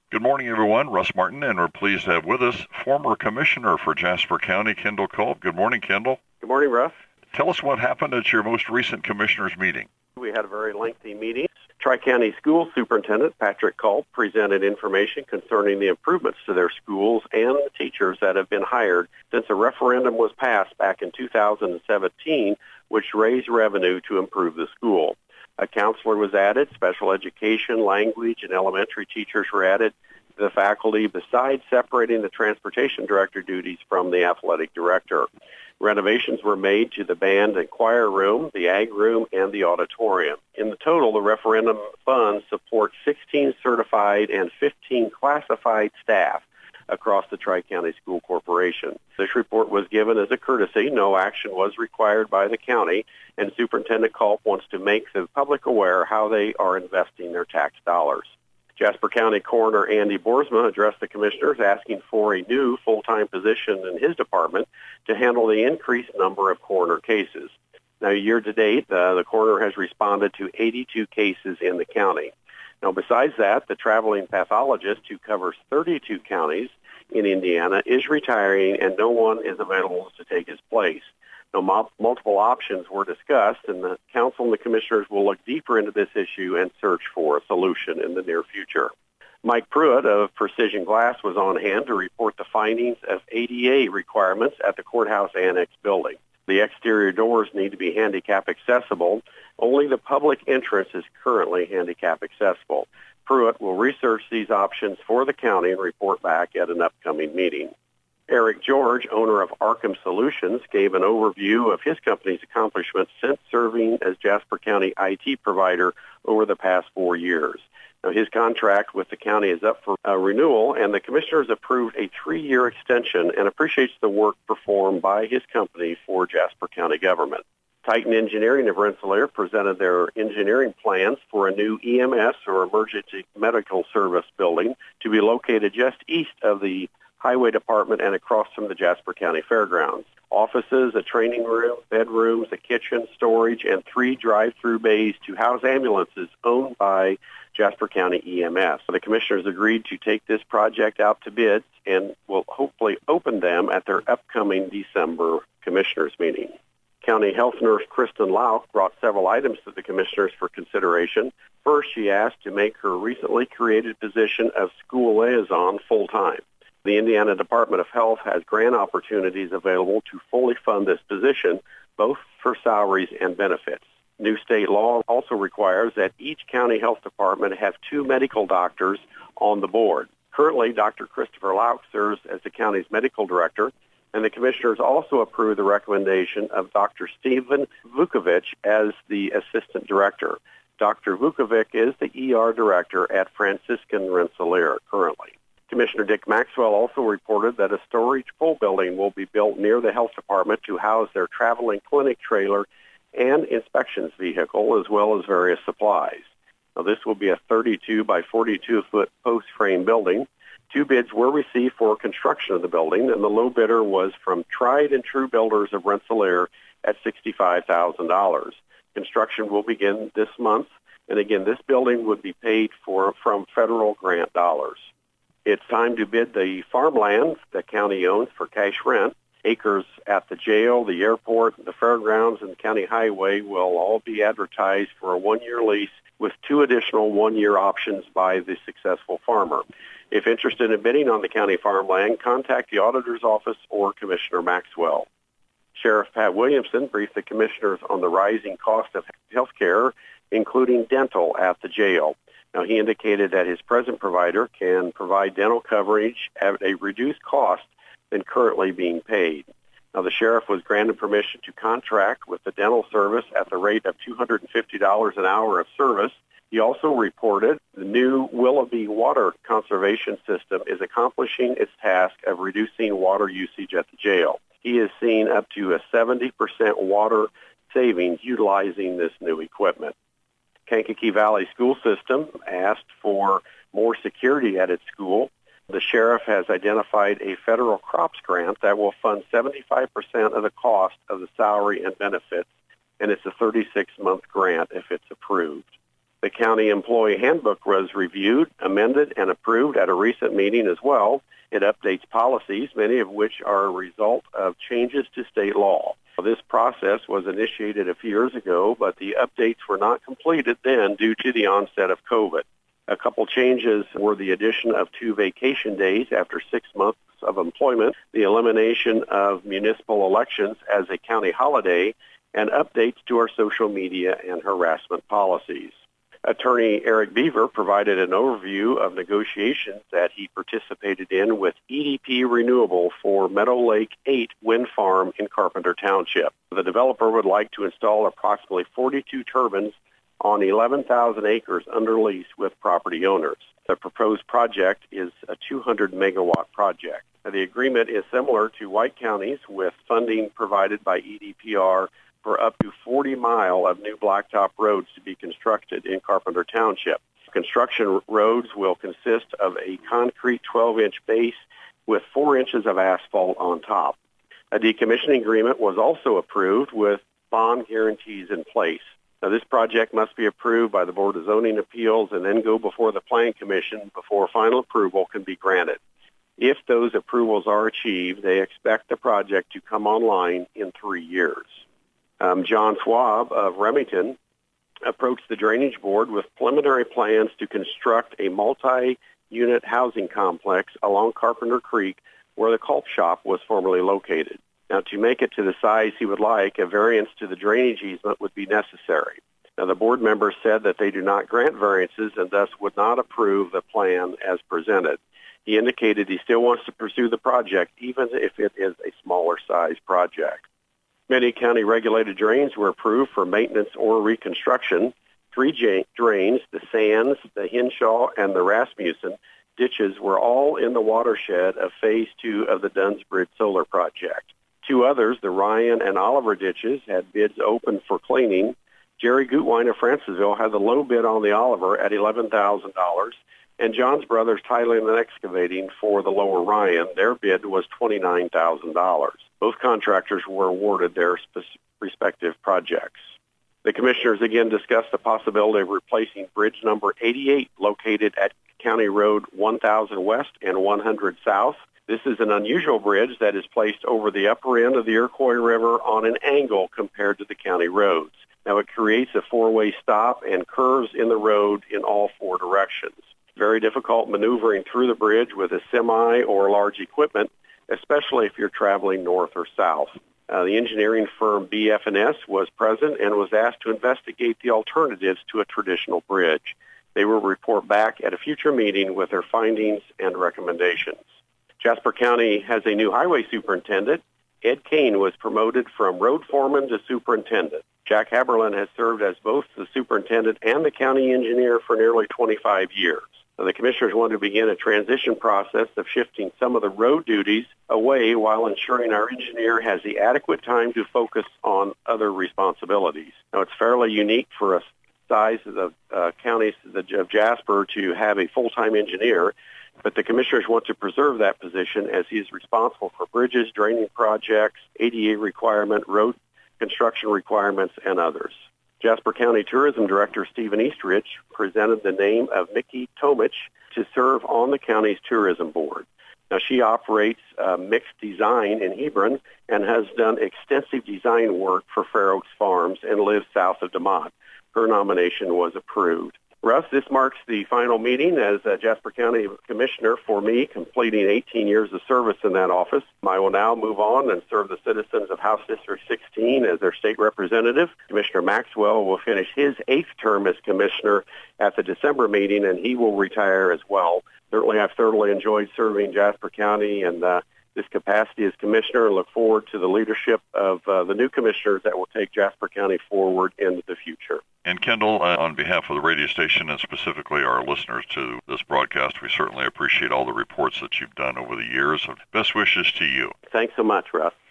Good morning, everyone. Russ Martin, and we're pleased to have with us former Commissioner for Jasper County, Kendall Culp. Good morning, Kendall. Good morning, Russ. Tell us what happened at your most recent Commissioners meeting. We had a very lengthy meeting. Tri-County School Superintendent Patrick Culp presented information concerning the improvements to their schools and the teachers that have been hired since a referendum was passed back in 2017, which raised revenue to improve the school. A counselor was added, special education, language, and elementary teachers were added to the faculty, besides separating the transportation director duties from the athletic director. Renovations were made to the band and choir room, the ag room, and the auditorium. In the total, the referendum funds support 16 certified and 15 classified staff across the Tri-County School Corporation. This report was given as a courtesy. No action was required by the county, and Superintendent Culp wants to make the public aware how they are investing their tax dollars. Jasper County Coroner Andy Boersma addressed the commissioners asking for a new full-time position in his department to handle the increased number of coroner cases. Now, year to date, the coroner has responded to 82 cases in the county. Now, besides that, the traveling pathologist who covers 32 counties in Indiana is retiring, and no one is available to take his place. Now, multiple options were discussed, and the council and the commissioners will look deeper into this issue and search for a solution in the near future. Mike Pruitt of Precision Glass was on hand to report the findings of ADA requirements at the courthouse annex building. The exterior doors need to be handicap accessible. Only the public entrance is currently handicap accessible. Pruitt will research these options for the county and report back at an upcoming meeting. Eric George, owner of Arkham Solutions, gave an overview of his company's accomplishments since serving as Jasper County IT provider over the past 4 years. Now, his contract with the county is up for renewal, and the commissioners approved a 3-year extension and appreciates the work performed by his company for Jasper County government. Titan Engineering of Rensselaer presented their engineering plans for a new EMS, or Emergency Medical Service building, to be located just east of the Highway Department and across from the Jasper County Fairgrounds. Offices, a training room, bedrooms, a kitchen, storage, and 3 drive-through bays to house ambulances owned by Jasper County EMS. The commissioners agreed to take this project out to bids and will hopefully open them at their upcoming December commissioners meeting. County Health Nurse Kristen Lauk brought several items to the commissioners for consideration. First, she asked to make her recently created position of school liaison full-time. The Indiana Department of Health has grant opportunities available to fully fund this position, both for salaries and benefits. New state law also requires that each county health department have 2 medical doctors on the board. Currently, Dr. Christopher Lauk serves as the county's medical director, and the commissioners also approved the recommendation of Dr. Stephen Vukovic as the assistant director. Dr. Vukovic is the ER director at Franciscan Rensselaer currently. Commissioner Dick Maxwell also reported that a storage pool building will be built near the health department to house their traveling clinic trailer and inspections vehicle, as well as various supplies. Now, this will be a 32 by 42-foot post-frame building. 2 bids were received for construction of the building, and the low bidder was from Tried and True Builders of Rensselaer at $65,000. Construction will begin this month, and again, this building would be paid for from federal grant dollars. It's time to bid the farmland the county owns for cash rent. Acres at the jail, the airport, the fairgrounds, and the county highway will all be advertised for a 1-year lease with 2 additional 1-year options by the successful farmer. If interested in bidding on the county farmland, contact the auditor's office or Commissioner Maxwell. Sheriff Pat Williamson briefed the commissioners on the rising cost of health care, including dental at the jail. Now, he indicated that his present provider can provide dental coverage at a reduced cost than currently being paid. Now, the sheriff was granted permission to contract with the dental service at the rate of $250 an hour of service. He also reported the new Willoughby water conservation system is accomplishing its task of reducing water usage at the jail. He has seen up to a 70% water savings utilizing this new equipment. Kankakee Valley School System asked for more security at its school. The sheriff has identified a federal CROPS grant that will fund 75% of the cost of the salary and benefits, and it's a 36-month grant if it's approved. The county employee handbook was reviewed, amended, and approved at a recent meeting as well. It updates policies, many of which are a result of changes to state law. This process was initiated a few years ago, but the updates were not completed then due to the onset of COVID. A couple changes were the addition of 2 vacation days after 6 months of employment, the elimination of municipal elections as a county holiday, and updates to our social media and harassment policies. Attorney Eric Beaver provided an overview of negotiations that he participated in with EDP Renewable for Meadow Lake 8 wind farm in Carpenter Township. The developer would like to install approximately 42 turbines on 11,000 acres under lease with property owners. The proposed project is a 200-megawatt project. The agreement is similar to White County's, with funding provided by EDPR for up to 40 miles of new blacktop roads to be constructed in Carpenter Township. Construction roads will consist of a concrete 12-inch base with 4 inches of asphalt on top. A decommissioning agreement was also approved with bond guarantees in place. Now, this project must be approved by the Board of Zoning Appeals and then go before the Planning Commission before final approval can be granted. If those approvals are achieved, they expect the project to come online in 3 years. John Schwab of Remington approached the Drainage Board with preliminary plans to construct a multi-unit housing complex along Carpenter Creek where the Culp Shop was formerly located. Now, to make it to the size he would like, a variance to the drainage easement would be necessary. Now, the board members said that they do not grant variances and thus would not approve the plan as presented. He indicated he still wants to pursue the project even if it is a smaller size project. Many county-regulated drains were approved for maintenance or reconstruction. 3 drains, the Sands, the Hinshaw, and the Rasmussen ditches were all in the watershed of Phase 2 of the Dunn's Bridge Solar Project. 2 others, the Ryan and Oliver ditches, had bids open for cleaning. Jerry Gutwein of Francisville had the low bid on the Oliver at $11,000, and John's Brothers Tiling and Excavating for the Lower Ryan, their bid was $29,000. Both contractors were awarded their respective projects. The commissioners again discussed the possibility of replacing bridge number 88 located at County Road 1000 West and 100 South. This is an unusual bridge that is placed over the upper end of the Iroquois River on an angle compared to the county roads. Now, it creates a 4-way stop and curves in the road in all 4 directions. Very difficult maneuvering through the bridge with a semi or large equipment, especially if you're traveling north or south. The engineering firm BF&S was present and was asked to investigate the alternatives to a traditional bridge. They will report back at a future meeting with their findings and recommendations. Jasper County has a new highway superintendent. Ed Kane was promoted from road foreman to superintendent. Jack Haberlin has served as both the superintendent and the county engineer for nearly 25 years. The commissioners want to begin a transition process of shifting some of the road duties away while ensuring our engineer has the adequate time to focus on other responsibilities. Now, it's fairly unique for a size of the counties of Jasper to have a full-time engineer, but the commissioners want to preserve that position as he is responsible for bridges, draining projects, ADA requirement, road construction requirements, and others. Jasper County Tourism Director Stephen Eastrich presented the name of Mickey Tomich to serve on the county's tourism board. Now, she operates Mixed Design in Hebron and has done extensive design work for Fair Oaks Farms and lives south of DeMont. Her nomination was approved. Russ, this marks the final meeting as Jasper County Commissioner for me, completing 18 years of service in that office. I will now move on and serve the citizens of House District 16 as their state representative. Commissioner Maxwell will finish his 8th term as commissioner at the December meeting, and he will retire as well. Certainly, I've thoroughly enjoyed serving Jasper County and this capacity as commissioner, and look forward to the leadership of the new commissioners that will take Jasper County forward into the future. And Kendall, on behalf of the radio station and specifically our listeners to this broadcast, we certainly appreciate all the reports that you've done over the years. Best wishes to you. Thanks so much, Russ.